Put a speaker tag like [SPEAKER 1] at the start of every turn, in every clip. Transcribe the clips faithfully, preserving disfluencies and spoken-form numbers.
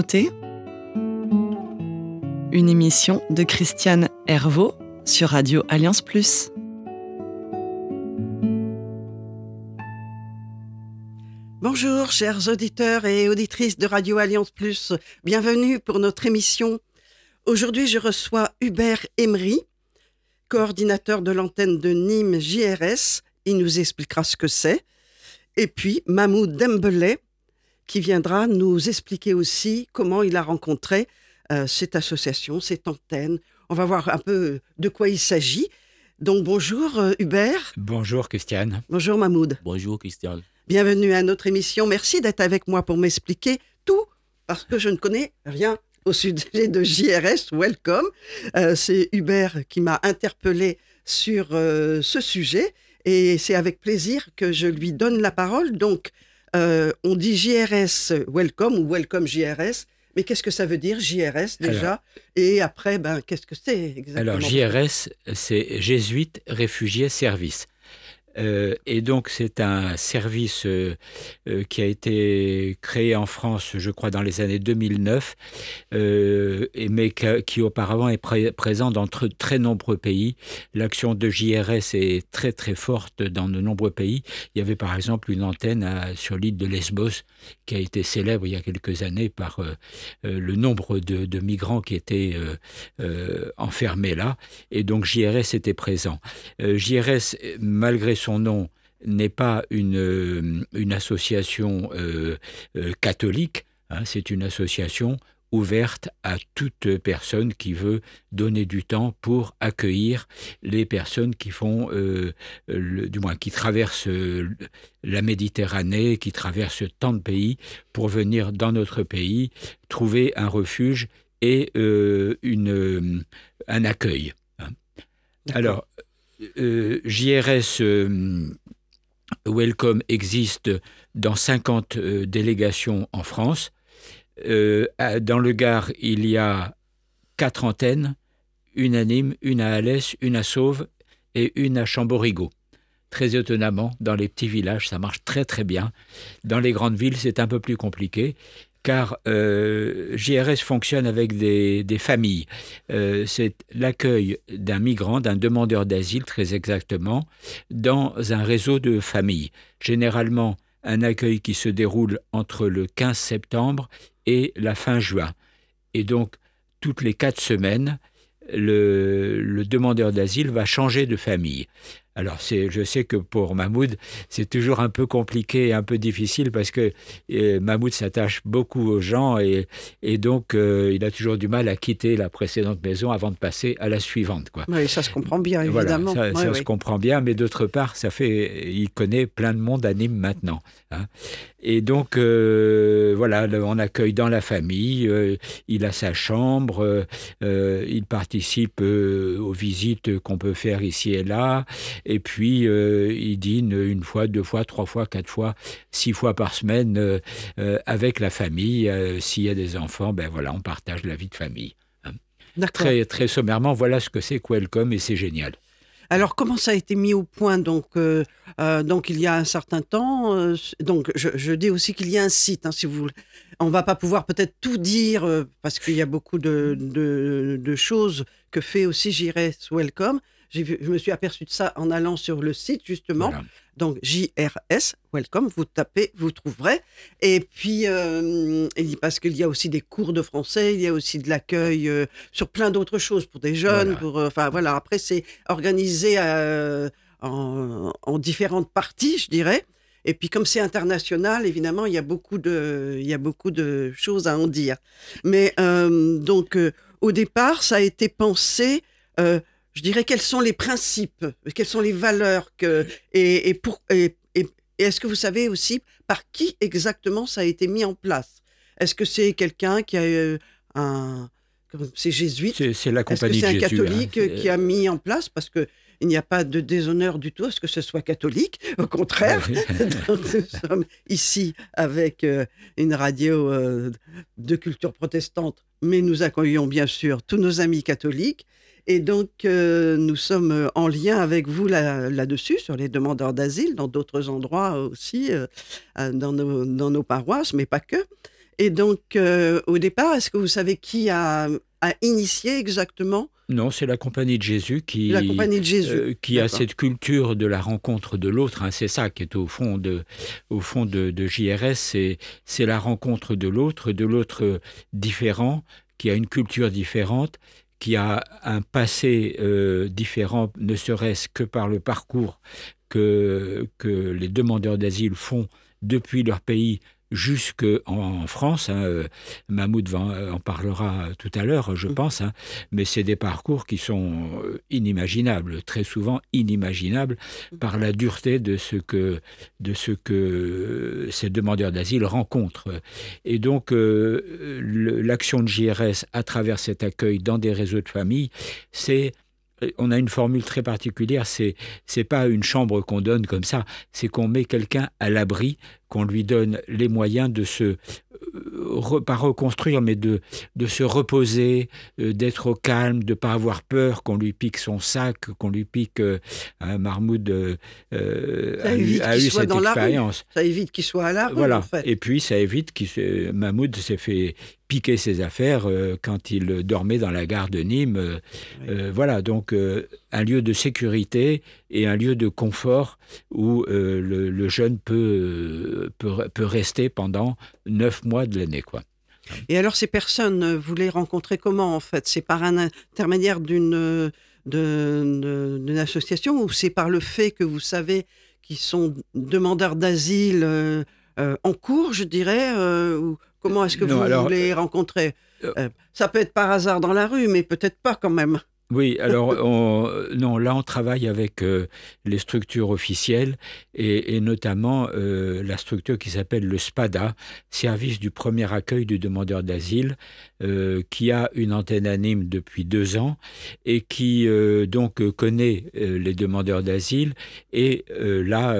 [SPEAKER 1] santé, une émission de Christiane Hervaux sur Radio Alliance Plus.
[SPEAKER 2] Bonjour chers auditeurs et auditrices de Radio Alliance Plus, bienvenue pour notre émission. Aujourd'hui je reçois Hubert Emery, coordinateur de l'antenne de Nîmes J R S, il nous expliquera ce que c'est. Et puis Mahmoud Dembélé, qui viendra nous expliquer aussi comment il a rencontré euh, cette association, cette antenne. On va voir un peu de quoi il s'agit. Donc bonjour euh, Hubert.
[SPEAKER 3] Bonjour Christiane.
[SPEAKER 2] Bonjour Mahmoud.
[SPEAKER 4] Bonjour Christiane.
[SPEAKER 2] Bienvenue à notre émission. Merci d'être avec moi pour m'expliquer tout, parce que je ne connais rien au sujet de J R S. Welcome. Euh, c'est Hubert qui m'a interpellé sur euh, ce sujet. Et c'est avec plaisir que je lui donne la parole. Donc, euh, on dit J R S Welcome ou Welcome J R S. Mais qu'est-ce que ça veut dire J R S déjà? Alors, et après, ben, qu'est-ce que c'est exactement?
[SPEAKER 3] Alors, J R S, c'est Jésuites Réfugiés Service. Euh, et donc, c'est un service euh, euh, qui a été créé en France, je crois, dans les années deux mille neuf, euh, et, mais qui, qui auparavant est pré- présent dans tr- très nombreux pays. L'action de J R S est très, très forte dans de nombreux pays. Il y avait, par exemple, une antenne à, sur l'île de Lesbos qui a été célèbre il y a quelques années par euh, euh, le nombre de, de migrants qui étaient euh, euh, enfermés là. Et donc, J R S était présent. Euh, J R S, malgré son Son nom, n'est pas une, une association euh, euh, catholique, hein, c'est une association ouverte à toute personne qui veut donner du temps pour accueillir les personnes qui font, euh, le, du moins qui traversent euh, la Méditerranée, qui traversent tant de pays pour venir dans notre pays, trouver un refuge et euh, une, un accueil. Hein. Alors, Euh, J R S euh, Welcome existe dans cinquante euh, délégations en France. Euh, dans le Gard, il y a quatre antennes, une à Nîmes, une à Alès, une à Sauve et une à Chamborigot. Très étonnamment, dans les petits villages, ça marche très très bien. Dans les grandes villes, c'est un peu plus compliqué. Car euh, J R S fonctionne avec des, des familles. Euh, c'est l'accueil d'un migrant, d'un demandeur d'asile très exactement, dans un réseau de familles. Généralement, un accueil qui se déroule entre le quinze septembre et la fin juin. Et donc, toutes les quatre semaines, le, le demandeur d'asile va changer de famille. Alors, c'est, je sais que pour Mahmoud, c'est toujours un peu compliqué et un peu difficile parce que euh, Mahmoud s'attache beaucoup aux gens et, et donc euh, il a toujours du mal à quitter la précédente maison avant de passer à la suivante, quoi.
[SPEAKER 2] Oui, ça se comprend bien, évidemment.
[SPEAKER 3] Voilà, ça,
[SPEAKER 2] oui,
[SPEAKER 3] ça
[SPEAKER 2] oui.
[SPEAKER 3] se comprend bien, mais d'autre part, ça fait, il connaît plein de monde à Nîmes maintenant. Hein. Et donc, euh, voilà, on accueille dans la famille, euh, il a sa chambre, euh, il participe euh, aux visites qu'on peut faire ici et là. Et puis, euh, il dîne une fois, deux fois, trois fois, quatre fois, six fois par semaine euh, euh, avec la famille. Euh, s'il y a des enfants, ben voilà, on partage la vie de famille. Hein. Très, très sommairement, voilà ce que c'est que Welcome et c'est génial.
[SPEAKER 2] Alors, comment ça a été mis au point donc, euh, euh, donc il y a un certain temps. Euh, donc, je, je dis aussi qu'il y a un site, hein, si vous voulez. On ne va pas pouvoir peut-être tout dire euh, parce qu'il y a beaucoup de, de, de choses que fait aussi J R S Welcome. J'ai vu, je me suis aperçu de ça en allant sur le site, justement. Voilà. Donc, J R S Welcome, vous tapez, vous trouverez. Et puis, euh, parce qu'il y a aussi des cours de français, il y a aussi de l'accueil euh, sur plein d'autres choses pour des jeunes. Voilà. Pour, euh, enfin, voilà. Après, c'est organisé euh, en, en différentes parties, je dirais. Et puis, comme c'est international, évidemment, il y a beaucoup de, il y a beaucoup de choses à en dire. Mais euh, donc, euh, au départ, ça a été pensé... Euh, Je dirais quels sont les principes, quelles sont les valeurs que, et, et, pour, et, et, et est-ce que vous savez aussi par qui exactement ça a été mis en place? Est-ce que c'est quelqu'un qui a euh, un... C'est jésuite?
[SPEAKER 3] C'est, c'est la compagnie de Jésus.
[SPEAKER 2] Est-ce que c'est un catholique
[SPEAKER 3] hein,
[SPEAKER 2] qui a mis en place? Parce qu'il n'y a pas de déshonneur du tout à ce que ce soit catholique. Au contraire, donc, nous sommes ici avec euh, une radio euh, de culture protestante, mais nous accueillons bien sûr tous nos amis catholiques. Et donc, euh, nous sommes en lien avec vous là, là-dessus, sur les demandeurs d'asile, dans d'autres endroits aussi, euh, dans, nos, dans nos paroisses, mais pas que. Et donc, euh, au départ, est-ce que vous savez qui a, a initié exactement
[SPEAKER 3] Non, c'est la Compagnie de Jésus qui,
[SPEAKER 2] la Compagnie de Jésus
[SPEAKER 3] euh, qui a cette culture de la rencontre de l'autre. Hein. C'est ça qui est au fond de, au fond de, de J R S, c'est, c'est la rencontre de l'autre, de l'autre différent, qui a une culture différente, qui a un passé euh, différent, ne serait-ce que par le parcours que, que les demandeurs d'asile font depuis leur pays jusqu'en France. Hein. Euh, Mahmoud en parlera tout à l'heure, je pense, hein. Mais c'est des parcours qui sont inimaginables, très souvent inimaginables, par la dureté de ce que, de ce que ces demandeurs d'asile rencontrent. Et donc, euh, le, l'action de J R S à travers cet accueil dans des réseaux de famille, c'est... On a une formule très particulière, c'est, c'est pas une chambre qu'on donne comme ça, c'est qu'on met quelqu'un à l'abri, qu'on lui donne les moyens de se, re, pas reconstruire, mais de, de se reposer, euh, d'être au calme, de ne pas avoir peur qu'on lui pique son sac, qu'on lui pique... Euh, hein, Mahmoud euh, a eu, a eu cette expérience.
[SPEAKER 2] Ça évite qu'il soit à la rue,
[SPEAKER 3] voilà.
[SPEAKER 2] En fait.
[SPEAKER 3] Et puis, ça évite que Mahmoud s'est fait piquer ses affaires euh, quand il dormait dans la gare de Nîmes. Euh, oui. euh, voilà, donc euh, un lieu de sécurité et un lieu de confort où euh, le, le jeune peut, peut, peut rester pendant neuf mois de l'année, quoi.
[SPEAKER 2] Et alors, ces personnes, vous les rencontrez comment, en fait ? C'est par un intermédiaire d'une, de, de, d'une association ou c'est par le fait que vous savez qu'ils sont demandeurs d'asile euh, euh, en cours, je dirais euh, ou comment est-ce que non, vous, alors, vous les rencontrez ? euh, Ça peut être par hasard dans la rue, mais peut-être pas quand même.
[SPEAKER 3] Oui, alors on, non, là on travaille avec euh, les structures officielles et, et notamment euh, la structure qui s'appelle le SPADA, Service du premier accueil du demandeur d'asile, euh, qui a une antenne à Nîmes depuis deux ans et qui euh, donc connaît euh, les demandeurs d'asile. Et euh, là,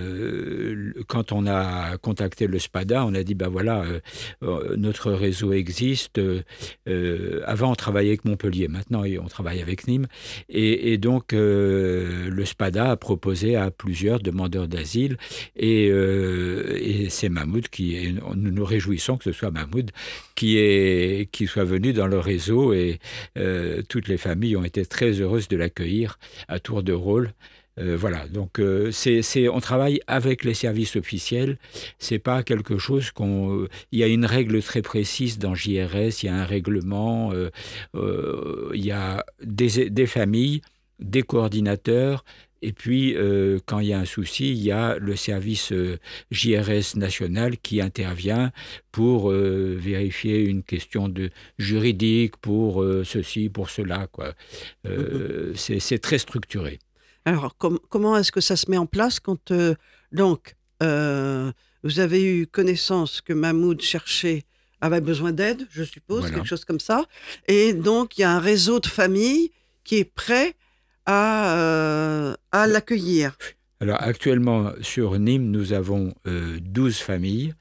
[SPEAKER 3] euh, quand on a contacté le SPADA, on a dit ben voilà, euh, notre réseau existe. Euh, avant on travaillait avec Montpellier, maintenant on travaille avec Nîmes, et, et donc euh, le SPADA a proposé à plusieurs demandeurs d'asile, et, euh, et c'est Mahmoud qui est, nous nous réjouissons que ce soit Mahmoud qui, est, qui soit venu dans le réseau, et euh, toutes les familles ont été très heureuses de l'accueillir à tour de rôle. Euh, voilà, donc euh, c'est, c'est, on travaille avec les services officiels, c'est pas quelque chose qu'on... Il y a une règle très précise dans J R S, il y a un règlement, euh, euh, il y a des, des familles, des coordinateurs, et puis euh, quand il y a un souci, il y a le service euh, J R S national qui intervient pour euh, vérifier une question de juridique, pour euh, ceci, pour cela, quoi. Euh, mm-hmm. c'est, c'est très structuré.
[SPEAKER 2] Alors, com- comment est-ce que ça se met en place quand, euh, donc, euh, vous avez eu connaissance que Mahmoud cherchait, avait besoin d'aide, je suppose, voilà. Quelque chose comme ça, et donc il y a un réseau de familles qui est prêt à, euh, à l'accueillir.
[SPEAKER 3] Alors, actuellement, sur Nîmes, nous avons euh, douze familles.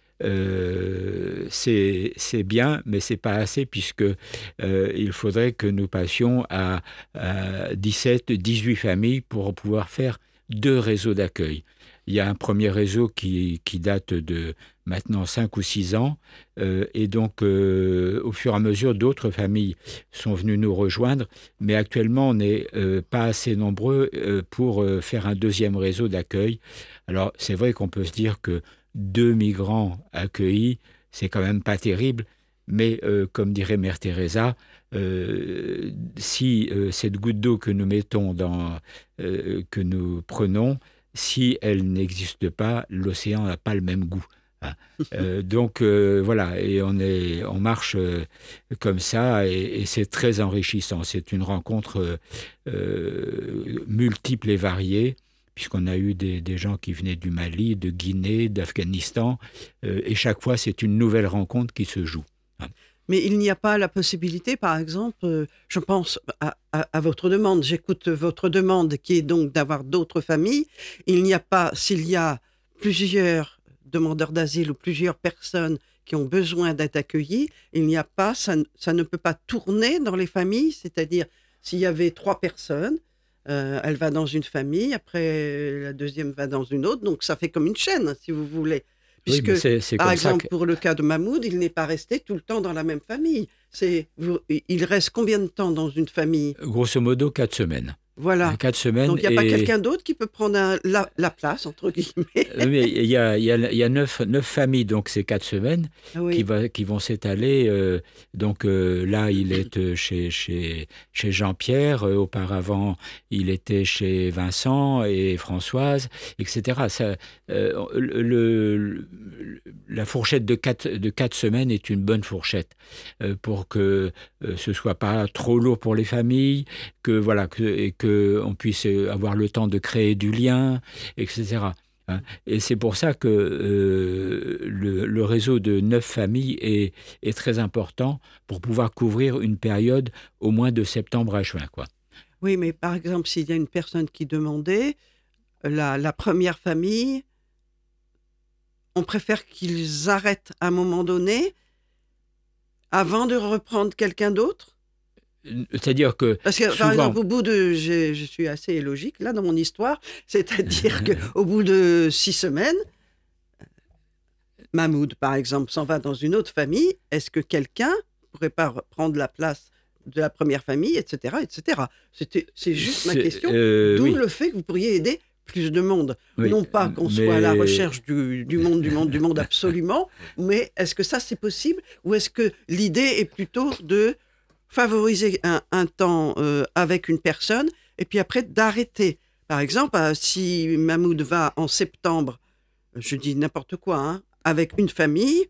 [SPEAKER 3] Euh, c'est, c'est bien, mais c'est pas assez puisque euh, il faudrait que nous passions à, à dix-sept, dix-huit familles pour pouvoir faire deux réseaux d'accueil. Il y a un premier réseau qui, qui date de maintenant cinq ou six ans euh, et donc euh, au fur et à mesure d'autres familles sont venues nous rejoindre, mais actuellement on n'est euh, pas assez nombreux euh, pour euh, faire un deuxième réseau d'accueil. Alors c'est vrai qu'on peut se dire que deux migrants accueillis, c'est quand même pas terrible, mais euh, comme dirait Mère Teresa, euh, si euh, cette goutte d'eau que nous mettons dans, euh, que nous prenons, si elle n'existe pas, l'océan n'a pas le même goût. Hein. Euh, donc euh, voilà, et on, est, on marche euh, comme ça, et, et c'est très enrichissant. C'est une rencontre euh, multiple et variée, puisqu'on a eu des, des gens qui venaient du Mali, de Guinée, d'Afghanistan, euh, et chaque fois, c'est une nouvelle rencontre qui se joue. Hein.
[SPEAKER 2] Mais il n'y a pas la possibilité, par exemple, euh, je pense à, à, à votre demande, j'écoute votre demande qui est donc d'avoir d'autres familles. Il n'y a pas, s'il y a plusieurs demandeurs d'asile ou plusieurs personnes qui ont besoin d'être accueillies, il n'y a pas, ça, ça ne peut pas tourner dans les familles, c'est-à-dire s'il y avait trois personnes, Euh, elle va dans une famille, après la deuxième va dans une autre, donc ça fait comme une chaîne, si vous voulez. Puisque,
[SPEAKER 3] oui, c'est, c'est
[SPEAKER 2] par
[SPEAKER 3] comme ça
[SPEAKER 2] exemple,
[SPEAKER 3] que...
[SPEAKER 2] pour le cas de Mahmoud, il n'est pas resté tout le temps dans la même famille. C'est, vous- il reste combien de temps dans une famille?
[SPEAKER 3] Grosso modo, quatre semaines.
[SPEAKER 2] Voilà.
[SPEAKER 3] Quatre semaines.
[SPEAKER 2] Donc, il n'y a pas
[SPEAKER 3] et...
[SPEAKER 2] quelqu'un d'autre qui peut prendre un- la, la place, entre guillemets.
[SPEAKER 3] Mais il y a, il y a, il y a neuf, neuf familles, donc c'est quatre semaines,
[SPEAKER 2] Oui.
[SPEAKER 3] qui, va, qui vont s'étaler. euh, donc euh, là, il est euh, chez, chez, chez Jean-Pierre. euh, auparavant, il était chez Vincent et Françoise, et cetera. Ça, euh, le, le- la fourchette de quatre, de quatre semaines est une bonne fourchette euh, pour que euh, ce ne soit pas trop lourd pour les familles, que, voilà, que, et qu'on puisse avoir le temps de créer du lien, et cetera. Hein. Et c'est pour ça que euh, le, le réseau de neuf familles est, est très important pour pouvoir couvrir une période au moins de septembre à juin, quoi.
[SPEAKER 2] Oui, mais par exemple, s'il y a une personne qui demandait, la, la première famille, on préfère qu'ils arrêtent à un moment donné avant de reprendre quelqu'un d'autre?
[SPEAKER 3] C'est-à-dire que
[SPEAKER 2] Parce que,
[SPEAKER 3] souvent...
[SPEAKER 2] par exemple, au bout de... j'ai- Je suis assez logique, là, dans mon histoire. C'est-à-dire qu'au bout de six semaines, Mahmoud, par exemple, s'en va dans une autre famille. Est-ce que quelqu'un ne pourrait pas prendre la place de la première famille, et cetera, et cetera. C'était, c'est juste ma
[SPEAKER 3] C'est-
[SPEAKER 2] question.
[SPEAKER 3] euh,
[SPEAKER 2] D'où
[SPEAKER 3] oui.
[SPEAKER 2] le fait que vous pourriez aider plus de monde.
[SPEAKER 3] Oui,
[SPEAKER 2] Non pas qu'on
[SPEAKER 3] mais-
[SPEAKER 2] soit à la recherche du, du monde, du monde, du monde absolument, mais est-ce que ça c'est possible, ou est-ce que l'idée est plutôt de favoriser un, un temps euh, avec une personne et puis après d'arrêter? Par exemple, euh, si Mahmoud va en septembre, je dis n'importe quoi, hein, avec une famille,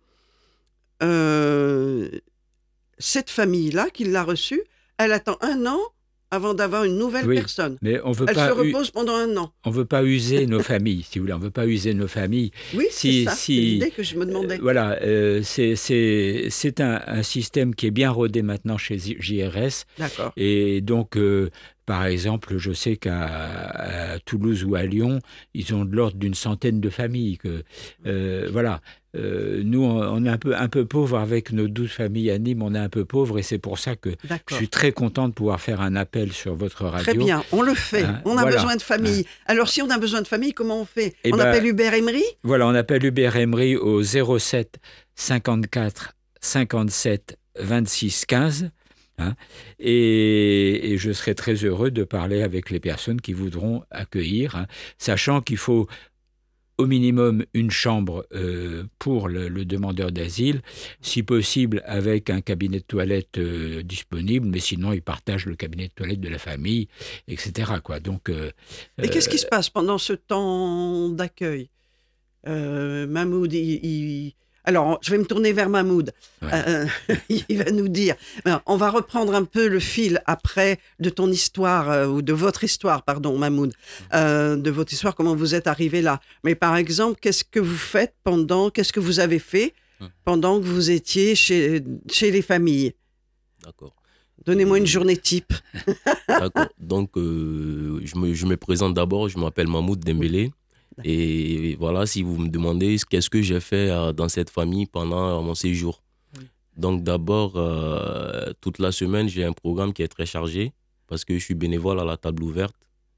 [SPEAKER 2] euh, cette famille-là qui l'a reçue, elle attend un an avant d'avoir une nouvelle
[SPEAKER 3] Oui,
[SPEAKER 2] personne.
[SPEAKER 3] mais on veut
[SPEAKER 2] Elle
[SPEAKER 3] pas
[SPEAKER 2] se
[SPEAKER 3] u-
[SPEAKER 2] repose pendant un an.
[SPEAKER 3] on veut pas user nos familles, si vous voulez. On veut pas user nos familles.
[SPEAKER 2] Oui,
[SPEAKER 3] Si-
[SPEAKER 2] c'est ça,
[SPEAKER 3] si-
[SPEAKER 2] c'est l'idée que je me demandais.
[SPEAKER 3] Euh, voilà, euh, c'est, c'est, c'est un, un système qui est bien rodé maintenant chez J R S.
[SPEAKER 2] D'accord.
[SPEAKER 3] Et donc, euh, par exemple, je sais qu'à à Toulouse ou à Lyon, ils ont de l'ordre d'une centaine de familles. Que, euh, voilà. Euh, nous, on, on est un peu, un peu pauvres avec nos douze familles à Nîmes, on est un peu pauvres et c'est pour ça que je
[SPEAKER 2] D'accord.
[SPEAKER 3] suis très content de pouvoir faire un appel sur votre radio.
[SPEAKER 2] Très bien, on le fait.
[SPEAKER 3] Hein,
[SPEAKER 2] on a
[SPEAKER 3] voilà.
[SPEAKER 2] besoin de famille. Alors, si on a besoin de famille, comment on fait?
[SPEAKER 3] Eh
[SPEAKER 2] On
[SPEAKER 3] ben,
[SPEAKER 2] appelle Hubert Emery?
[SPEAKER 3] Voilà, on appelle Hubert Emery au zéro sept cinquante-quatre cinquante-sept vingt-six quinze. Hein, et, et je serai très heureux de parler avec les personnes qui voudront accueillir, hein, sachant qu'il faut au minimum une chambre euh, pour le, le demandeur d'asile, si possible avec un cabinet de toilette euh, disponible, mais sinon il partage le cabinet de toilette de la famille, et cetera, quoi. Donc, euh,
[SPEAKER 2] Et qu'est-ce qui se passe pendant ce temps d'accueil? euh, Mahmoud, il, il- Alors, je vais me tourner vers Mahmoud.
[SPEAKER 3] Ouais.
[SPEAKER 2] Euh, il va nous dire... Alors, on va reprendre un peu le fil après de ton histoire, euh, ou de votre histoire, pardon, Mahmoud. Euh, de votre histoire, comment vous êtes arrivé là. Mais par exemple, qu'est-ce que vous faites pendant... Qu'est-ce que vous avez fait pendant que vous étiez chez, chez les familles?
[SPEAKER 4] D'accord.
[SPEAKER 2] Donnez-moi une
[SPEAKER 4] Euh,
[SPEAKER 2] journée type.
[SPEAKER 4] D'accord. Donc, euh, je, me, je me présente d'abord. Je m'appelle Mahmoud Dembélé. Et voilà, si vous me demandez qu'est-ce que j'ai fait euh, dans cette famille pendant euh, mon séjour.
[SPEAKER 2] Oui.
[SPEAKER 4] Donc, d'abord, euh, toute la semaine, j'ai un programme qui est très chargé parce que je suis bénévole à la table ouverte.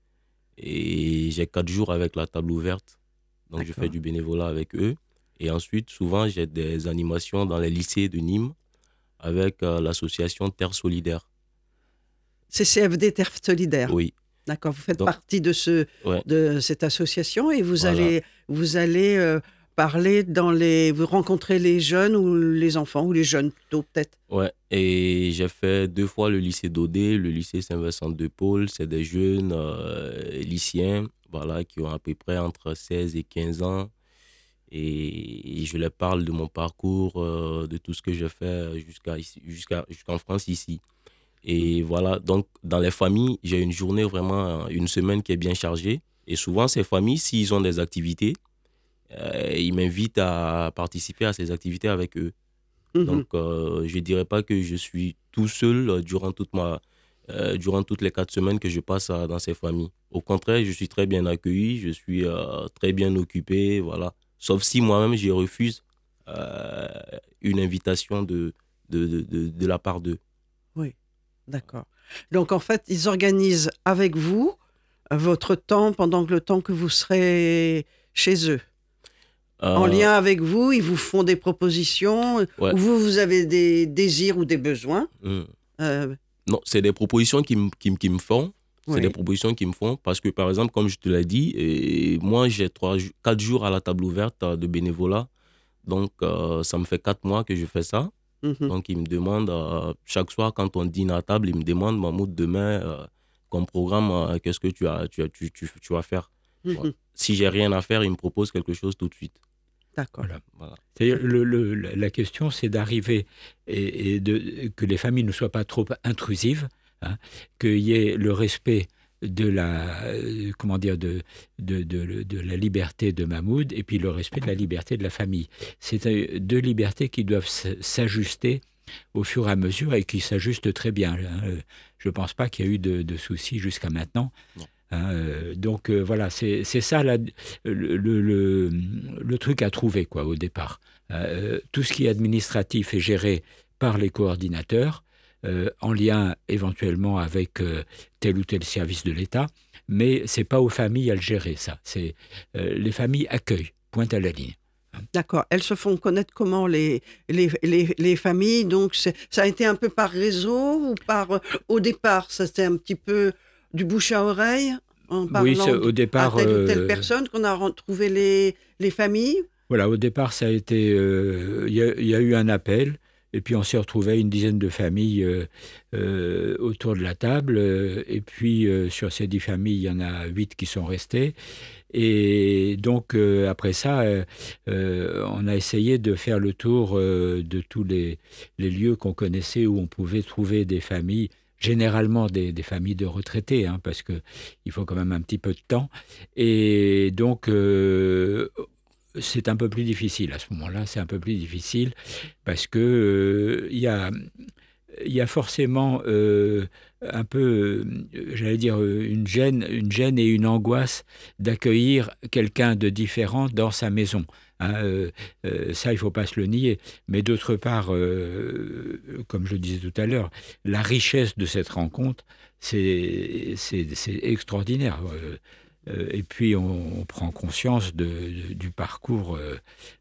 [SPEAKER 4] Et j'ai quatre jours avec la table ouverte. Donc, je
[SPEAKER 2] D'accord.
[SPEAKER 4] fais du bénévolat avec eux. Et ensuite, souvent, j'ai des animations dans les lycées de Nîmes avec euh, l'association Terre Solidaire.
[SPEAKER 2] C C F D Terre Solidaire.
[SPEAKER 4] Oui.
[SPEAKER 2] D'accord, vous faites
[SPEAKER 4] Donc,
[SPEAKER 2] partie de, ce,
[SPEAKER 4] ouais.
[SPEAKER 2] de cette association et vous
[SPEAKER 4] Voilà.
[SPEAKER 2] allez, vous allez euh, parler dans les... Vous rencontrez les jeunes ou les enfants, ou les jeunes plutôt peut-être.
[SPEAKER 4] Ouais, et j'ai fait deux fois le lycée d'Odé, le lycée Saint-Vincent-de-Paul. C'est des jeunes euh, lycéens, voilà, qui ont à peu près entre seize et quinze ans. Et, et je leur parle de mon parcours, euh, de tout ce que j'ai fait jusqu'à ici, jusqu'à, jusqu'en France ici. Et voilà, donc dans les familles, j'ai une journée vraiment, une semaine qui est bien chargée. Et souvent, ces familles, s'ils ont des activités, euh, ils m'invitent à participer à ces activités avec eux.
[SPEAKER 2] Mhm.
[SPEAKER 4] Donc, euh, je ne dirais pas que je suis tout seul euh, durant, toute ma, euh, durant toutes les quatre semaines que je passe euh, dans ces familles. Au contraire, je suis très bien accueilli, je suis euh, très bien occupé, voilà. Sauf si moi-même, je refuse euh, une invitation de, de, de, de, de la part d'eux.
[SPEAKER 2] D'accord. Donc en fait, ils organisent avec vous euh, votre temps pendant le temps que vous serez chez eux.
[SPEAKER 4] Euh,
[SPEAKER 2] En lien avec vous, ils vous font des propositions,
[SPEAKER 4] Ouais.
[SPEAKER 2] ou vous, vous avez des désirs ou des besoins.
[SPEAKER 4] hmm.
[SPEAKER 2] Euh,
[SPEAKER 4] Non, c'est des propositions qui me qui, me- qui me font. C'est
[SPEAKER 2] Oui.
[SPEAKER 4] des propositions qui me font parce que, par exemple, comme je te l'ai dit, et moi, j'ai trois, jou- quatre jours à la table ouverte euh, de bénévolat. Donc, euh, ça me fait quatre mois que je fais ça.
[SPEAKER 2] mhm.
[SPEAKER 4] Donc, ils me demandent, euh, chaque soir, quand on dîne à table, ils me demandent, Mahmoud, demain, euh, comme programme, euh, qu'est-ce que tu, as, tu, as- tu, tu, tu vas faire? Bon,
[SPEAKER 2] Mhm.
[SPEAKER 4] si j'ai rien à faire, ils me proposent quelque chose tout de suite.
[SPEAKER 2] D'accord.
[SPEAKER 3] Voilà.
[SPEAKER 4] Voilà.
[SPEAKER 3] C'est-à-dire, le- le- la la question, c'est d'arriver et, et de, que les familles ne soient pas trop intrusives, hein, qu'il y ait le respect de la, euh, comment dire, de, de, de, de la liberté de Mahmoud et puis le respect de la liberté de la famille. C'est euh, deux libertés qui doivent s- s'ajuster au fur et à mesure et qui s'ajustent très bien. Hein. Euh, Je ne pense pas qu'il y ait eu de, de soucis jusqu'à maintenant.
[SPEAKER 4] Non.
[SPEAKER 3] Hein, euh, donc euh, voilà, c'est c'est ça la- le, le, le- le truc à trouver quoi, au départ. Euh, tout ce qui est administratif est géré par les coordinateurs, euh, en lien éventuellement avec euh, tel ou tel service de l'État, mais c'est pas aux familles à le gérer, ça. C'est euh, les familles accueillent, point à la ligne.
[SPEAKER 2] D'accord. Elles se font connaître comment les, les, les, les familles? Donc, c'est- ça a été un peu par réseau ou par... euh, Au départ, ça c'était un petit peu du bouche à oreille en parlant
[SPEAKER 3] Oui, c'est-
[SPEAKER 2] de-
[SPEAKER 3] au départ,
[SPEAKER 2] à telle ou telle
[SPEAKER 3] euh,
[SPEAKER 2] personne qu'on a retrouvé les, les familles.
[SPEAKER 3] Voilà, au départ, ça a été, euh, il y, a- il y a eu un appel, et puis on s'est retrouvé une dizaine de familles euh, euh, autour de la table, euh, et puis euh, sur ces dix familles, il y en a huit qui sont restées. Et donc, euh, après ça, euh, euh, on a essayé de faire le tour euh, de tous les, les lieux qu'on connaissait où on pouvait trouver des familles, généralement des, des familles de retraités, hein, parce qu'il faut quand même un petit peu de temps. Et donc, euh, c'est un peu plus difficile à ce moment-là, c'est un peu plus difficile parce que euh, il y a il y a forcément euh, un peu, euh, j'allais dire, euh, une gêne, une gêne et une angoisse d'accueillir quelqu'un de différent dans sa maison. Hein, euh, euh, ça, il ne faut pas se le nier. Mais d'autre part, euh, comme je le disais tout à l'heure, la richesse de cette rencontre, c'est, c'est, c'est extraordinaire. Euh, euh, et puis, on, on prend conscience de, de- du parcours euh,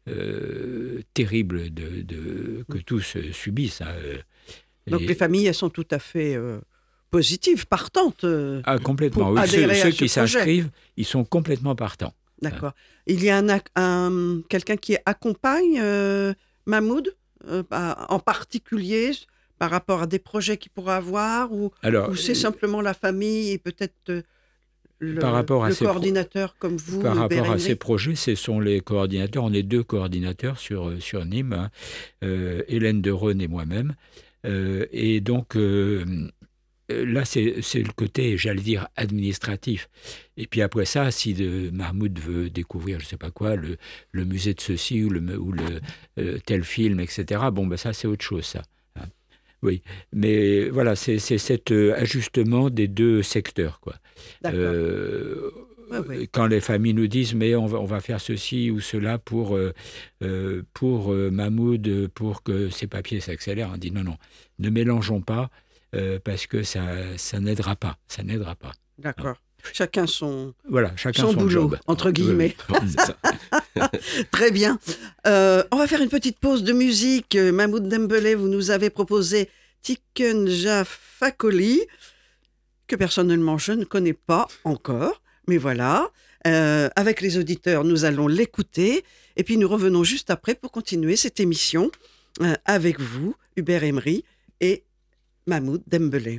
[SPEAKER 3] euh, terrible de, de- que tous euh, subissent. Hein, euh,
[SPEAKER 2] Donc,
[SPEAKER 3] et-
[SPEAKER 2] les familles, elles sont tout à fait euh, positives, partantes. euh,
[SPEAKER 3] Ah, complètement.
[SPEAKER 2] pour
[SPEAKER 3] Oui, ceux
[SPEAKER 2] adhérer à
[SPEAKER 3] ceux
[SPEAKER 2] ce
[SPEAKER 3] qui
[SPEAKER 2] projet.
[SPEAKER 3] s'inscrivent, ils sont complètement partants.
[SPEAKER 2] D'accord. Il y a un, ac- un- quelqu'un qui accompagne euh, Mahmoud, euh, à- en particulier par rapport à des projets qu'il pourra avoir, ou,
[SPEAKER 3] Alors,
[SPEAKER 2] ou c'est
[SPEAKER 3] euh,
[SPEAKER 2] simplement la famille et peut-être euh, le,
[SPEAKER 3] Par rapport à
[SPEAKER 2] le
[SPEAKER 3] ces pro-
[SPEAKER 2] coordinateur comme vous,
[SPEAKER 3] par rapport à
[SPEAKER 2] Bérénice.
[SPEAKER 3] ces projets, ce sont les coordinateurs. On est deux coordinateurs sur, euh, sur Nîmes, hein, euh, Hélène de Rhône et moi-même. Euh, et donc, euh, euh, là, c'est c'est le côté, j'allais dire, administratif. Et puis après ça, si de, Mahmoud veut découvrir, je ne sais pas quoi, le, le musée de ceci ou le, ou le euh, tel film, et cetera, bon, ben ça, c'est autre chose, ça. Hein. Oui, mais voilà, c'est c'est cet euh, ajustement des deux secteurs, quoi.
[SPEAKER 2] D'accord.
[SPEAKER 3] Euh,
[SPEAKER 2] Ouais, ouais.
[SPEAKER 3] Quand les familles nous disent mais on va, on va faire ceci ou cela pour, euh, euh, pour euh, Mahmoud, pour que ses papiers s'accélèrent, on dit non, non, ne mélangeons pas euh, parce que ça, ça n'aidera pas, ça n'aidera pas.
[SPEAKER 2] D'accord. Chacun son,
[SPEAKER 3] Voilà, chacun
[SPEAKER 2] son,
[SPEAKER 3] son,
[SPEAKER 2] boulot,
[SPEAKER 3] job.
[SPEAKER 2] entre
[SPEAKER 3] Oui,
[SPEAKER 2] guillemets.
[SPEAKER 3] oui, c'est ça.
[SPEAKER 2] Très bien. Euh, on va faire une petite pause de musique. Euh, Mahmoud Dembélé, vous nous avez proposé Tikenja Fakoli, que personnellement je ne connais pas encore, mais voilà. Euh, avec les auditeurs, nous allons l'écouter et puis nous revenons juste après pour continuer cette émission euh, avec vous, Hubert Emery et Mahmoud Dembélé.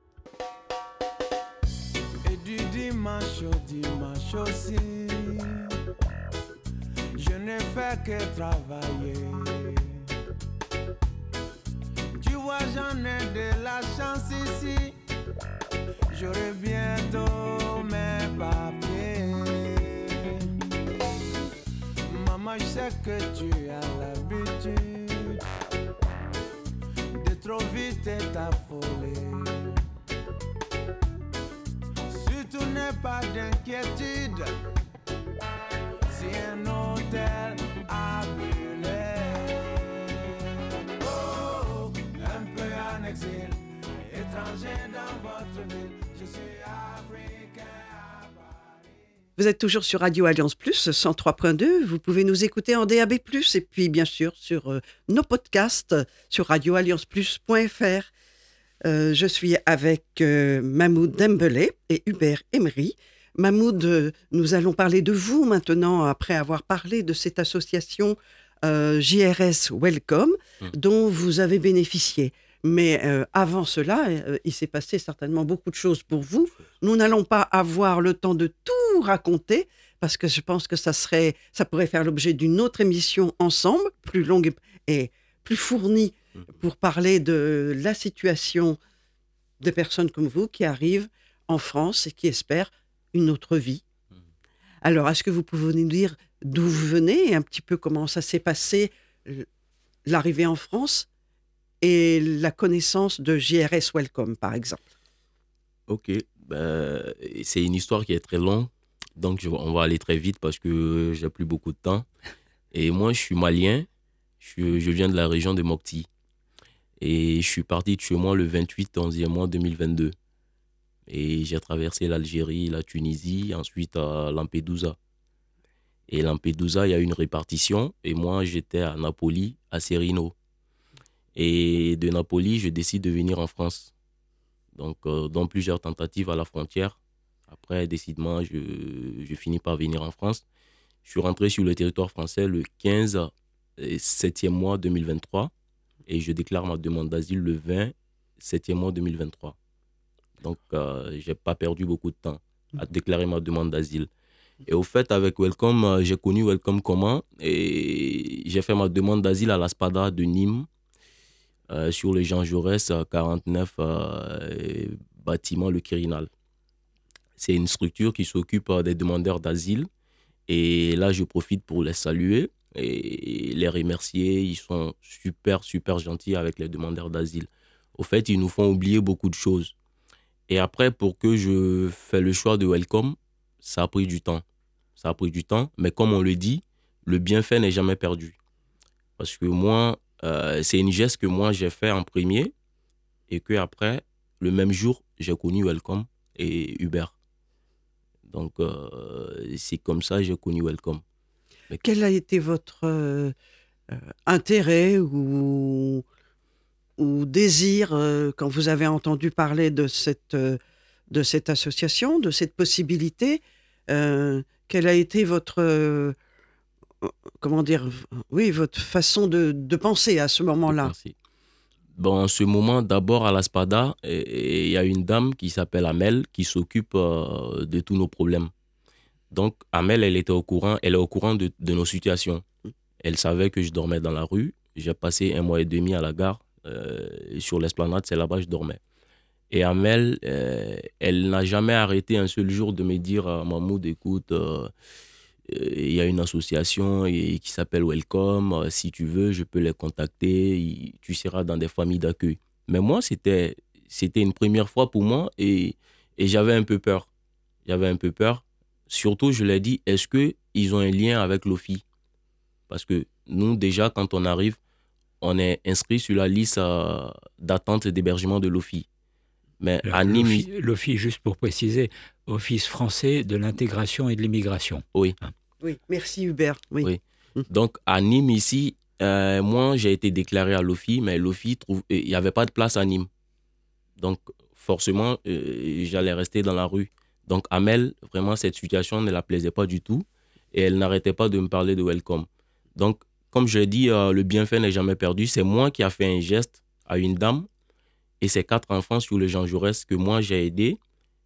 [SPEAKER 5] Et du dimanche au dimanche aussi, je ne fais que travailler. Tu vois, j'en ai de la chance ici. J'aurai bientôt mes papiers. Maman, je sais que tu as l'habitude de trop vite t'affoler. Surtout n'aie pas d'inquiétude si un hôtel a brûlé. Oh, un peu en exil, étranger dans votre ville. Je suis africain à Paris.
[SPEAKER 2] Vous êtes toujours sur Radio Alliance Plus, cent trois point deux. Vous pouvez nous écouter en D A B plus, et puis bien sûr sur euh, nos podcasts sur radio alliance plus point f r. Euh, je suis avec euh, Mahmoud Dembélé et Hubert Emery. Mahmoud, euh, nous allons parler de vous maintenant, après avoir parlé de cette association euh, J R S Welcome, mmh. dont vous avez bénéficié. Mais euh, avant cela, euh, il s'est passé certainement beaucoup de choses pour vous. Nous n'allons pas avoir le temps de tout raconter, parce que je pense que ça, serait, ça pourrait faire l'objet d'une autre émission ensemble, plus longue et, et plus fournie, pour parler de la situation de personnes comme vous qui arrivent en France et qui espèrent une autre vie. Alors, est-ce que vous pouvez nous dire d'où vous venez et un petit peu comment ça s'est passé, l'arrivée en France et la connaissance de J R S Welcome, par exemple?
[SPEAKER 4] Ok, ben, c'est une histoire qui est très longue, donc je, on va aller très vite parce que j'ai plus beaucoup de temps. Et moi, je suis malien, je, je viens de la région de Mopti. Et je suis parti de chez moi le vingt-huit onzième mois deux mille vingt-deux. Et j'ai traversé l'Algérie, la Tunisie, ensuite à Lampedusa. Et Lampedusa, il y a une répartition. Et moi, j'étais à Napoli, à Serino. Et de Napoli, je décide de venir en France. Donc, euh, dans plusieurs tentatives à la frontière. Après, décidément, je, je finis par venir en France. Je suis rentré sur le territoire français le quinze septième mois deux mille vingt-trois. Et je déclare ma demande d'asile le vingt septième mois deux mille vingt-trois. Donc, euh, je n'ai pas perdu beaucoup de temps à déclarer ma demande d'asile. Et au fait, avec Welcome, euh, j'ai connu Welcome comment? Et j'ai fait ma demande d'asile à la Spada de Nîmes, euh, sur le Jean Jaurès, quarante-neuf, euh, bâtiment Le Quirinal. C'est une structure qui s'occupe des demandeurs d'asile. Et là, je profite pour les saluer et les remercier. Ils sont super, super gentils avec les demandeurs d'asile. Au fait, ils nous font oublier beaucoup de choses. Et après, pour que je fasse le choix de Welcome, ça a pris du temps. Ça a pris du temps, mais comme on le dit, le bienfait n'est jamais perdu. Parce que moi, euh, c'est une geste que moi, j'ai fait en premier et qu'après, le même jour, j'ai connu Welcome et Hubert. Donc, euh, c'est comme ça que j'ai connu Welcome.
[SPEAKER 2] Mais quel a été votre euh, euh, intérêt ou, ou désir euh, quand vous avez entendu parler de cette, euh, de cette association, de cette possibilité? euh, Quelle a été votre, euh, comment dire, oui, votre façon de, de penser à ce moment-là?
[SPEAKER 4] Merci. Bon, en ce moment, d'abord à la Spada, il y a une dame qui s'appelle Amel qui s'occupe euh, de tous nos problèmes. Donc, Amel, elle était au courant, elle est au courant de, de nos situations. Elle savait que je dormais dans la rue. J'ai passé un mois et demi à la gare. Euh, sur l'esplanade, c'est là-bas que je dormais. Et Amel, euh, elle n'a jamais arrêté un seul jour de me dire euh, « Mahmoud, écoute, euh, il y a une association et, qui s'appelle Welcome. Euh, si tu veux, je peux les contacter. Il, tu seras dans des familles d'accueil. » Mais moi, c'était, c'était une première fois pour moi et, et j'avais un peu peur. J'avais un peu peur. Surtout, je l'ai dit, est-ce qu'ils ont un lien avec l'O F I? Parce que nous, déjà, quand on arrive, on est inscrit sur la liste euh, d'attente et d'hébergement de l'O F I. Mais à Nîmes...
[SPEAKER 3] L'O F I, juste pour préciser, Office français de l'intégration et de l'immigration.
[SPEAKER 4] Oui.
[SPEAKER 3] Hein.
[SPEAKER 2] Oui, merci Hubert. Oui.
[SPEAKER 4] oui. Donc, à Nîmes, ici, euh, moi, j'ai été déclaré à l'O F I, mais l'O F I, trouve, il n'y avait pas de place à Nîmes. Donc, forcément, euh, j'allais rester dans la rue. Donc, Amel, vraiment, cette situation ne la plaisait pas du tout. Et elle n'arrêtait pas de me parler de Welcome. Donc, comme je l'ai dit, euh, le bienfait n'est jamais perdu. C'est moi qui ai fait un geste à une dame et ses quatre enfants sur le Jean Jaurès que moi, j'ai aidé.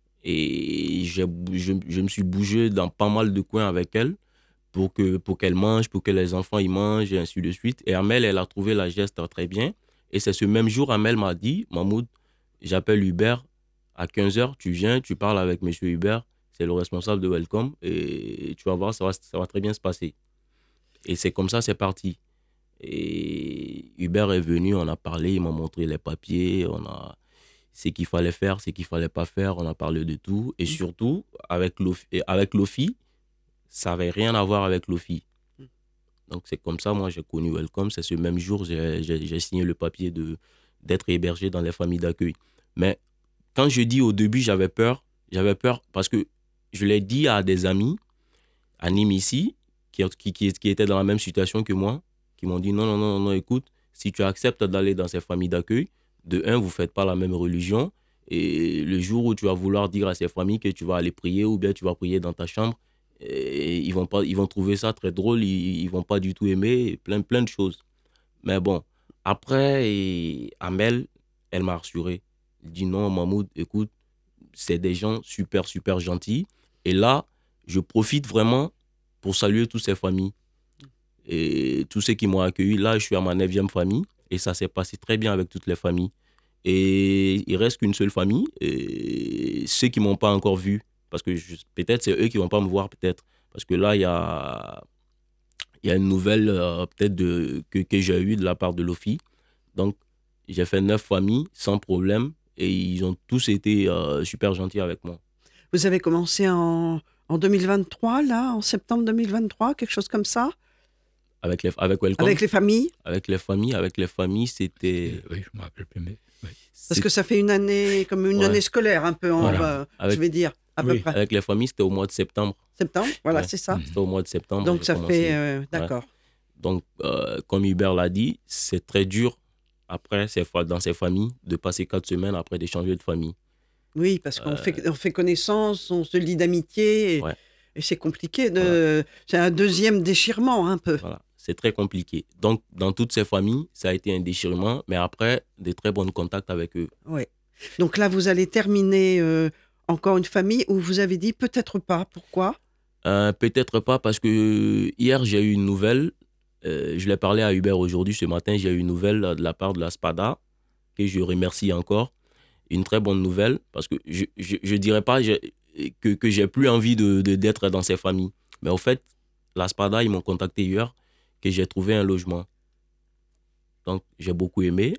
[SPEAKER 4] Et j'ai, je, je me suis bougé dans pas mal de coins avec elle pour, que, pour qu'elle mange, pour que les enfants y mangent, et ainsi de suite. Et Amel, elle a trouvé la geste très bien. Et c'est ce même jour, Amel m'a dit, « Mahmoud, j'appelle Hubert. À quinze heures, tu viens, tu parles avec M. Hubert, c'est le responsable de Welcome, et tu vas voir, ça va, ça va très bien se passer. » Et c'est comme ça, c'est parti. Et Hubert est venu, on a parlé, il m'a montré les papiers, on a ce qu'il fallait faire, ce qu'il ne fallait pas faire, on a parlé de tout. Et surtout, avec l'O F I, avec l'O F I ça n'avait rien à voir avec l'O F I. Donc c'est comme ça, moi j'ai connu Welcome, c'est ce même jour, j'ai, j'ai, j'ai signé le papier de, d'être hébergé dans les familles d'accueil. Mais quand je dis au début, j'avais peur, j'avais peur parce que je l'ai dit à des amis, à Nîmes ici, qui, qui, qui, qui étaient dans la même situation que moi, qui m'ont dit non, non, non, non, écoute, si tu acceptes d'aller dans ces familles d'accueil, de un, vous ne faites pas la même religion. Et le jour où tu vas vouloir dire à ces familles que tu vas aller prier ou bien tu vas prier dans ta chambre, et ils, vont pas, ils vont trouver ça très drôle, ils ne vont pas du tout aimer, plein, plein de choses. Mais bon, après, et Amel, elle m'a rassuré. Elle dit non, Mahmoud, écoute, c'est des gens super, super gentils. Et là, je profite vraiment pour saluer toutes ces familles. Et tous ceux qui m'ont accueilli, là, je suis à ma neuvième famille et ça s'est passé très bien avec toutes les familles. Et il reste qu'une seule famille, et ceux qui ne m'ont pas encore vu, parce que je, peut-être c'est eux qui ne vont pas me voir, peut-être. Parce que là, il y a, y a une nouvelle euh, peut-être de, que, que j'ai eue de la part de l'O F I. Donc, j'ai fait neuf familles sans problème et ils ont tous été euh, super gentils avec moi.
[SPEAKER 2] Vous avez commencé en, en deux mille vingt-trois, là, en septembre deux mille vingt-trois, quelque chose comme ça?
[SPEAKER 4] Avec les, avec Welcome,
[SPEAKER 2] Avec les familles?
[SPEAKER 4] Avec les familles, avec les familles, c'était...
[SPEAKER 3] Oui, je ne me rappelle plus, mais... Oui.
[SPEAKER 2] Parce que ça fait une année, comme une
[SPEAKER 4] Ouais.
[SPEAKER 2] année scolaire, un peu, en,
[SPEAKER 3] Voilà.
[SPEAKER 2] euh,
[SPEAKER 4] Avec-
[SPEAKER 2] je vais dire, à
[SPEAKER 3] Oui.
[SPEAKER 2] peu près.
[SPEAKER 4] Avec les familles, c'était au mois de septembre.
[SPEAKER 2] Septembre, voilà,
[SPEAKER 4] Ouais.
[SPEAKER 2] c'est ça.
[SPEAKER 4] C'était au mois de septembre.
[SPEAKER 2] Donc
[SPEAKER 4] j'ai
[SPEAKER 2] ça
[SPEAKER 4] commencé.
[SPEAKER 2] fait, euh, d'accord.
[SPEAKER 4] Donc, euh, comme Hubert l'a dit, c'est très dur, après, ces fa- dans ces familles, de passer quatre semaines après de changer de famille.
[SPEAKER 2] Oui, parce qu'on fait, on fait connaissance, on se lie d'amitié, et,
[SPEAKER 4] Ouais.
[SPEAKER 2] et c'est compliqué. De, C'est un deuxième déchirement, un peu.
[SPEAKER 4] Voilà, c'est très compliqué. Donc, dans toutes ces familles, ça a été un déchirement, mais après, des très bons contacts avec eux.
[SPEAKER 2] Ouais. Donc là, vous allez terminer euh, encore une famille où vous avez dit peut-être pas. Pourquoi?
[SPEAKER 4] Euh, peut-être pas, parce que hier, j'ai eu une nouvelle. Euh, je l'ai parlé à Hubert aujourd'hui. Ce matin, j'ai eu une nouvelle de la part de la SPADA, que je remercie encore. Une très bonne nouvelle, parce que je ne dirais pas je, que, que j'ai plus envie de, de, d'être dans ces familles. Mais au fait, la SPADA, ils m'ont contacté hier, que j'ai trouvé un logement. Donc, j'ai beaucoup aimé.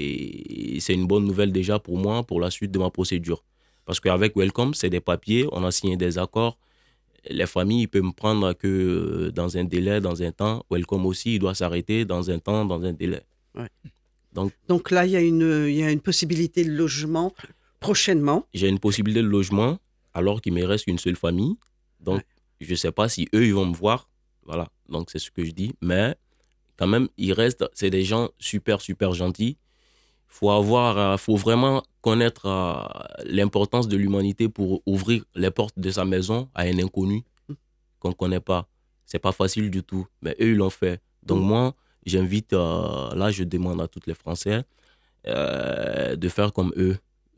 [SPEAKER 4] Et c'est une bonne nouvelle déjà pour moi, pour la suite de ma procédure. Parce qu'avec Welcome, c'est des papiers, on a signé des accords. Les familles, ils peuvent me prendre que dans un délai, dans un temps. Welcome aussi, il doit s'arrêter dans un temps, dans un délai.
[SPEAKER 2] Ouais.
[SPEAKER 4] Donc,
[SPEAKER 2] Donc là, il y, a une- il y a une possibilité de logement prochainement.
[SPEAKER 4] j'ai une possibilité de logement alors qu'il me reste une seule famille. Donc,
[SPEAKER 2] Ouais.
[SPEAKER 4] je ne sais pas si eux, ils vont me voir. Voilà, donc c'est ce que je dis. Mais quand même, il reste, c'est des gens super, super gentils. Il faut avoir, euh, faut vraiment connaître euh, l'importance de l'humanité pour ouvrir les portes de sa maison à un inconnu qu'on ne connaît pas. Ce n'est pas facile du tout, mais eux, ils l'ont fait. Donc
[SPEAKER 2] Mm.
[SPEAKER 4] moi, j'invite, euh, là, je demande à tous les Français euh, de faire comme eux.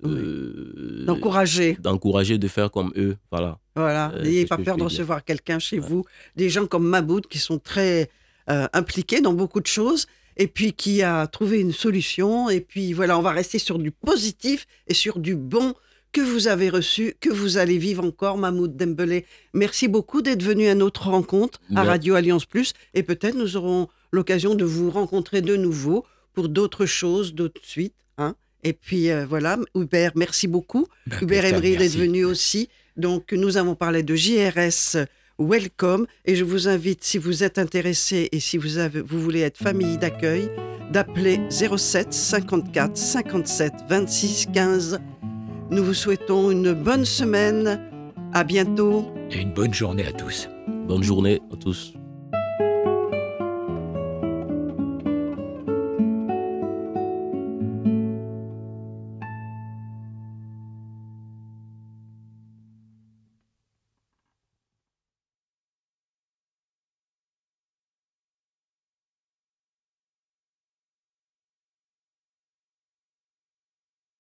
[SPEAKER 4] Euh,
[SPEAKER 2] D'encourager.
[SPEAKER 4] d'encourager de faire comme eux, voilà.
[SPEAKER 2] Voilà.
[SPEAKER 4] Euh,
[SPEAKER 2] N'ayez
[SPEAKER 4] c'est ce
[SPEAKER 2] pas
[SPEAKER 4] que je
[SPEAKER 2] peur de
[SPEAKER 4] peux dire.
[SPEAKER 2] recevoir quelqu'un chez
[SPEAKER 4] Ouais.
[SPEAKER 2] vous. Des gens comme Mahmoud qui sont très euh, impliqués dans beaucoup de choses et puis qui a trouvé une solution. Et puis voilà, on va rester sur du positif et sur du bon que vous avez reçu, que vous allez vivre encore, Mahmoud Dembélé. Merci beaucoup d'être venu à notre rencontre à
[SPEAKER 4] Merci.
[SPEAKER 2] Radio Alliance Plus. Et peut-être nous aurons l'occasion de vous rencontrer de nouveau pour d'autres choses, d'autres suites. Hein. Et puis euh, voilà, Hubert, merci beaucoup.
[SPEAKER 3] Ben,
[SPEAKER 2] Hubert
[SPEAKER 3] Christiane,
[SPEAKER 2] Emery est
[SPEAKER 3] merci.
[SPEAKER 2] venu aussi. Donc, nous avons parlé de J R S Welcome. Et je vous invite, si vous êtes intéressé et si vous, avez, vous voulez être famille d'accueil, d'appeler zéro sept cinquante-quatre cinquante-sept vingt-six quinze. Nous vous souhaitons une bonne semaine. À bientôt.
[SPEAKER 3] Et une bonne journée à tous.
[SPEAKER 4] Bonne journée à tous.